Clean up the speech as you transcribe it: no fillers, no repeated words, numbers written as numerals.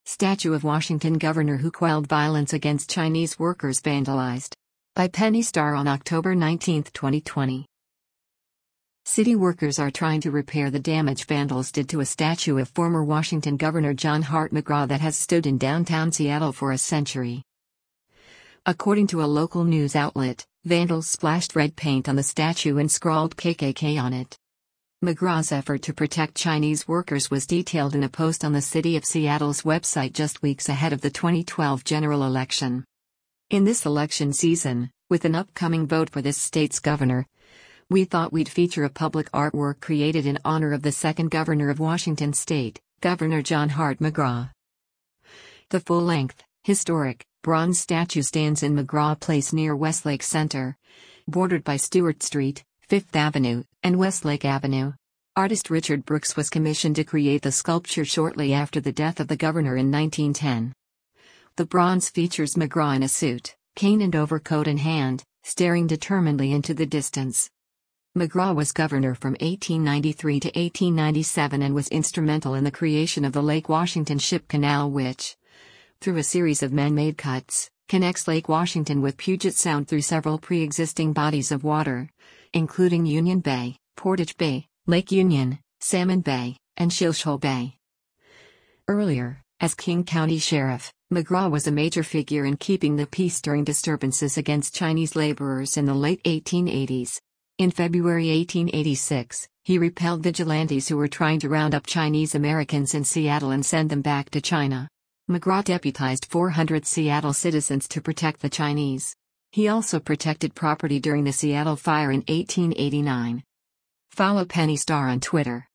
Statue of Washington governor who quelled violence against Chinese workers vandalized. By Penny Starr on October 19, 2020. City workers are trying to repair the damage vandals did to a statue of former Washington Governor John Hart McGraw that has stood in downtown Seattle for a century. According to a local news outlet, vandals splashed red paint on the statue and scrawled KKK on it. McGraw's effort to protect Chinese workers was detailed in a post on the City of Seattle's website just weeks ahead of the 2012 general election. In this election season, with an upcoming vote for this state's governor, we thought we'd feature a public artwork created in honor of the second governor of Washington state, Governor John Hart McGraw. The full-length, historic, bronze statue stands in McGraw Place near Westlake Center, bordered by Stewart Street, Fifth Avenue, and Westlake Avenue. Artist Richard Brooks was commissioned to create the sculpture shortly after the death of the governor in 1910. The bronze features McGraw in a suit, cane and overcoat in hand, staring determinedly into the distance. McGraw was governor from 1893 to 1897 and was instrumental in the creation of the Lake Washington Ship Canal which, through a series of man-made cuts, connects Lake Washington with Puget Sound through several pre-existing bodies of water, including Union Bay, Portage Bay, Lake Union, Salmon Bay, and Shilshole Bay. Earlier, as King County Sheriff, McGraw was a major figure in keeping the peace during disturbances against Chinese laborers in the late 1880s. In February 1886, he repelled vigilantes who were trying to round up Chinese Americans in Seattle and send them back to China. McGraw deputized 400 Seattle citizens to protect the Chinese. He also protected property during the Seattle fire in 1889. Follow Penny Starr on Twitter.